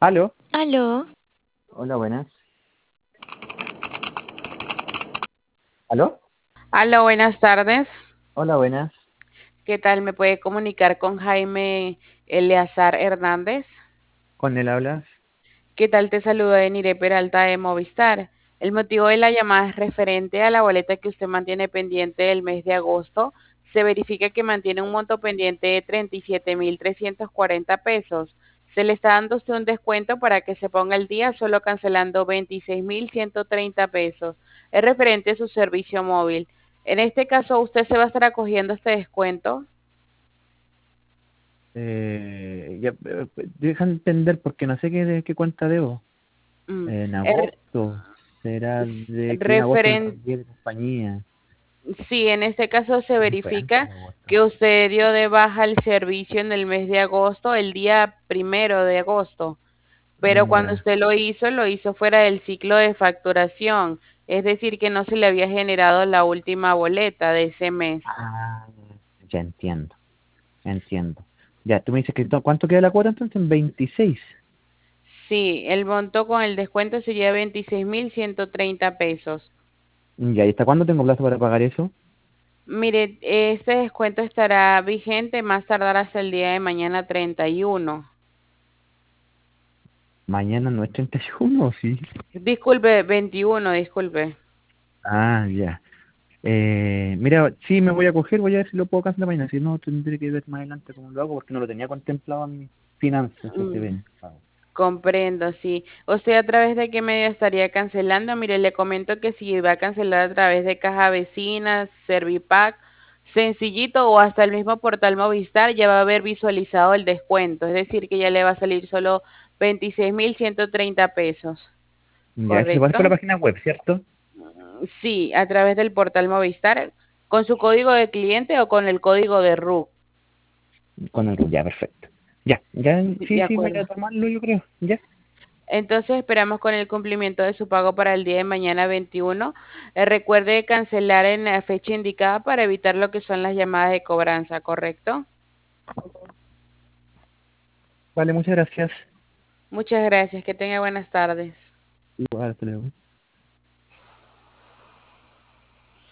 Aló, Aló, hola, buenas. ¿Aló? Hola, buenas tardes. Hola, buenas. ¿Qué tal? ¿Me puede comunicar con Jaime Eleazar Hernández? ¿Con él hablas? ¿Qué tal? Te saluda Enire Peralta de Movistar. El motivo de la llamada es referente a la boleta que usted mantiene pendiente del mes de agosto. Se verifica que mantiene un monto pendiente de 37.340 pesos. Se le está dando a usted un descuento para que se ponga al día solo cancelando 26.130 pesos. Es referente a su servicio móvil. En este caso, usted se va a estar acogiendo a este descuento. Deja entender porque no sé de qué cuenta debo. Mm, En es agosto. Será de que en agosto me referen- cambié de compañía. Sí, en este caso se Sí, fue antes verifica de agosto. que usted dio de baja el servicio en el mes de agosto, el día 1 de agosto, pero cuando Ya. usted lo hizo fuera del ciclo de facturación, es decir, que no se le había generado la última boleta de ese mes. Ah, ya entiendo, entiendo. Ya, tú me dices que ¿cuánto queda la cuota entonces? En 26. Sí, el monto con el descuento sería 26.130 pesos. Ya, ¿y hasta cuándo tengo plazo para pagar eso? Mire, este descuento estará vigente más tardar hasta el día de mañana 31. Mañana no es 31, ¿sí? Disculpe, 21, disculpe. Ah, ya. Mira, sí, me voy a coger, voy a ver si lo puedo cancelar mañana. Si no, tendré que ver más adelante cómo lo hago porque no lo tenía contemplado en mis finanzas ese Mm, evento. Comprendo, sí. ¿Usted a través de qué medio estaría cancelando? Mire, le comento que si va a cancelar a través de Caja Vecina, Servipack, Sencillito o hasta el mismo portal Movistar, ya va a haber visualizado el descuento. Es decir, que ya le va a salir solo 26.130 pesos. Ya, eso se puede hacer por la ¿Correcto? página web, ¿cierto? Sí, a través del portal Movistar, con su código de cliente o con el código de RUC. Con el ya, perfecto. Ya, ya, De sí, sí, voy a acuerdo. tomarlo, yo creo. Ya. Entonces esperamos con el cumplimiento de su pago para el día de mañana 21. Recuerde cancelar en la fecha indicada para evitar lo que son las llamadas de cobranza, ¿correcto? Vale, muchas gracias. Muchas gracias, que tenga buenas tardes. Igual, hasta luego.